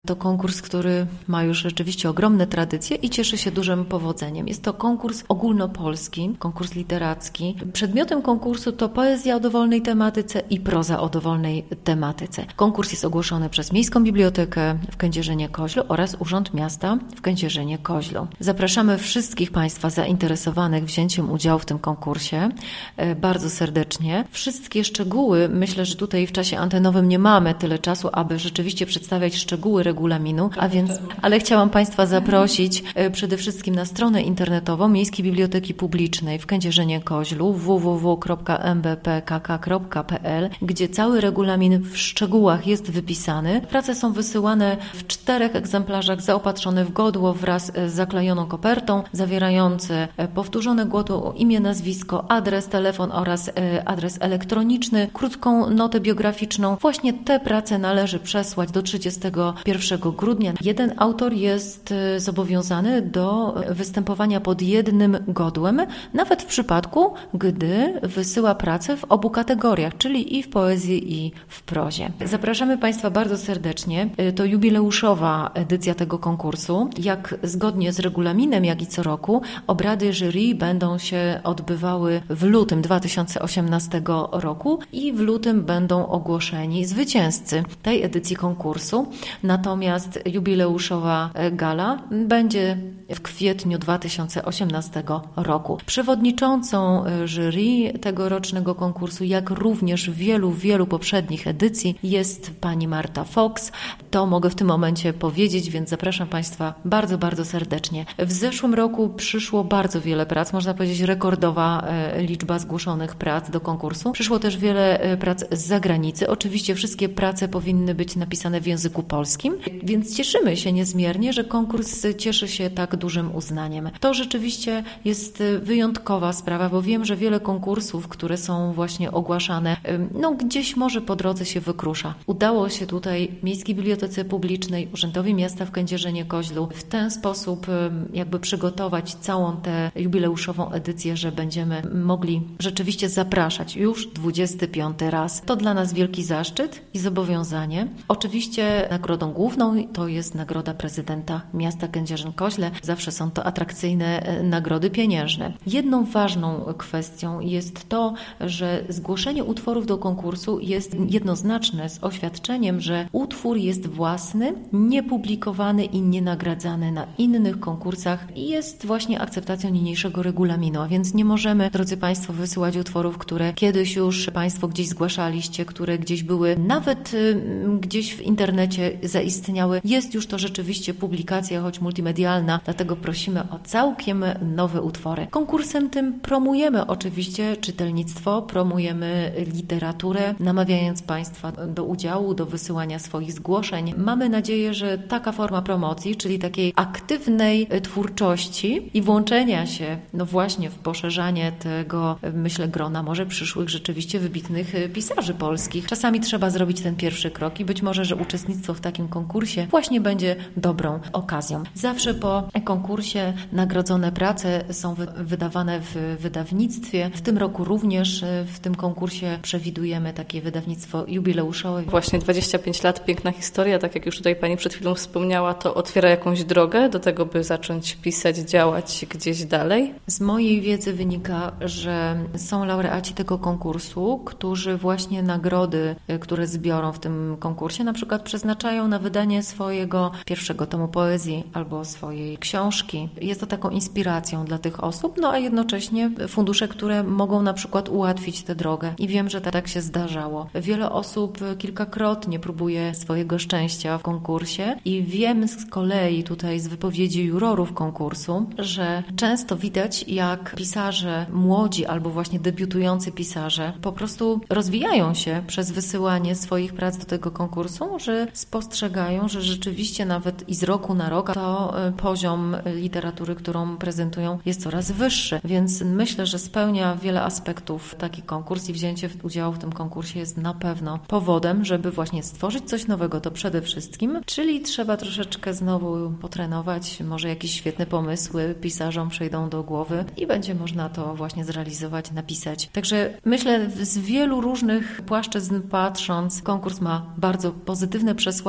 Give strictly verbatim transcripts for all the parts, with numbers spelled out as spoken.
To konkurs, który ma już rzeczywiście ogromne tradycje i cieszy się dużym powodzeniem. Jest to konkurs ogólnopolski, konkurs literacki. Przedmiotem konkursu to poezja o dowolnej tematyce i proza o dowolnej tematyce. Konkurs jest ogłoszony przez Miejską Bibliotekę w Kędzierzynie-Koźlu oraz Urząd Miasta w Kędzierzynie-Koźlu. Zapraszamy wszystkich Państwa zainteresowanych wzięciem udziału w tym konkursie bardzo serdecznie. Wszystkie szczegóły, myślę, że tutaj w czasie antenowym nie mamy tyle czasu, aby rzeczywiście przedstawiać szczegóły regulaminu, a więc, ale chciałam Państwa zaprosić przede wszystkim na stronę internetową Miejskiej Biblioteki Publicznej w Kędzierzynie-Koźlu w w w kropka m b p k k kropka p l, gdzie cały regulamin w szczegółach jest wypisany. Prace są wysyłane w czterech egzemplarzach zaopatrzone w godło wraz z zaklejoną kopertą, zawierające powtórzone godło, imię, nazwisko, adres, telefon oraz adres elektroniczny, krótką notę biograficzną. Właśnie te prace należy przesłać do trzydziestego pierwszego grudnia. Jeden autor jest zobowiązany do występowania pod jednym godłem, nawet w przypadku, gdy wysyła pracę w obu kategoriach, czyli i w poezji, i w prozie. Zapraszamy Państwa bardzo serdecznie. To jubileuszowa edycja tego konkursu. Jak zgodnie z regulaminem, jak i co roku, obrady jury będą się odbywały w lutym dwa tysiące osiemnastego roku i w lutym będą ogłoszeni zwycięzcy tej edycji konkursu. Natomiast jubileuszowa gala będzie w kwietniu dwa tysiące osiemnastego roku. Przewodniczącą jury tegorocznego konkursu, jak również wielu, wielu poprzednich edycji, jest pani Marta Fox. To mogę w tym momencie powiedzieć, więc zapraszam Państwa bardzo, bardzo serdecznie. W zeszłym roku przyszło bardzo wiele prac, można powiedzieć rekordowa liczba zgłoszonych prac do konkursu. Przyszło też wiele prac z zagranicy. Oczywiście wszystkie prace powinny być napisane w języku polskim, więc cieszymy się niezmiernie, że konkurs cieszy się tak dużym uznaniem. To rzeczywiście jest wyjątkowa sprawa, bo wiem, że wiele konkursów, które są właśnie ogłaszane, no gdzieś może po drodze się wykrusza. Udało się tutaj Miejskiej Bibliotece Publicznej, Urzędowi Miasta w Kędzierzynie-Koźlu w ten sposób jakby przygotować całą tę jubileuszową edycję, że będziemy mogli rzeczywiście zapraszać już dwudziesty piąty raz. To dla nas wielki zaszczyt i zobowiązanie. Oczywiście nagrodą główną to jest nagroda prezydenta miasta Kędzierzyn-Koźle. Zawsze są to atrakcyjne nagrody pieniężne. Jedną ważną kwestią jest to, że zgłoszenie utworów do konkursu jest jednoznaczne z oświadczeniem, że utwór jest własny, niepublikowany i nienagradzany na innych konkursach i jest właśnie akceptacją niniejszego regulaminu, a więc nie możemy, drodzy Państwo, wysyłać utworów, które kiedyś już Państwo gdzieś zgłaszaliście, które gdzieś były, nawet y, gdzieś w internecie zaistniały. Jest już to rzeczywiście publikacja, choć multimedialna, dlatego prosimy o całkiem nowe utwory. Konkursem tym promujemy oczywiście czytelnictwo, promujemy literaturę, namawiając Państwa do udziału, do wysyłania swoich zgłoszeń. Mamy nadzieję, że taka forma promocji, czyli takiej aktywnej twórczości i włączenia się no właśnie w poszerzanie tego, myślę, grona może przyszłych rzeczywiście wybitnych pisarzy polskich. Czasami trzeba zrobić ten pierwszy krok i być może, że uczestnictwo w takim konkursie właśnie będzie dobrą okazją. Zawsze po konkursie nagrodzone prace są wydawane w wydawnictwie. W tym roku również w tym konkursie przewidujemy takie wydawnictwo jubileuszowe. Właśnie dwadzieścia pięć lat, piękna historia, tak jak już tutaj Pani przed chwilą wspomniała, to otwiera jakąś drogę do tego, by zacząć pisać, działać gdzieś dalej? Z mojej wiedzy wynika, że są laureaci tego konkursu, którzy właśnie nagrody, które zbiorą w tym konkursie, na przykład przeznaczają na wydanie swojego pierwszego tomu poezji albo swojej książki. Jest to taką inspiracją dla tych osób, no a jednocześnie fundusze, które mogą na przykład ułatwić tę drogę. I wiem, że tak się zdarzało. Wiele osób kilkakrotnie próbuje swojego szczęścia w konkursie i wiem z kolei tutaj z wypowiedzi jurorów konkursu, że często widać, jak pisarze młodzi albo właśnie debiutujący pisarze po prostu rozwijają się przez wysyłanie swoich prac do tego konkursu, że spostrzegają, że rzeczywiście nawet i z roku na rok to poziom literatury, którą prezentują, jest coraz wyższy. Więc myślę, że spełnia wiele aspektów taki konkurs i wzięcie udziału w tym konkursie jest na pewno powodem, żeby właśnie stworzyć coś nowego, to przede wszystkim, czyli trzeba troszeczkę znowu potrenować, może jakieś świetne pomysły pisarzom przyjdą do głowy i będzie można to właśnie zrealizować, napisać. Także myślę, z wielu różnych płaszczyzn patrząc, konkurs ma bardzo pozytywne przesłanie i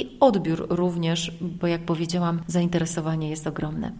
i odbiór również, bo jak powiedziałam, zainteresowanie jest ogromne.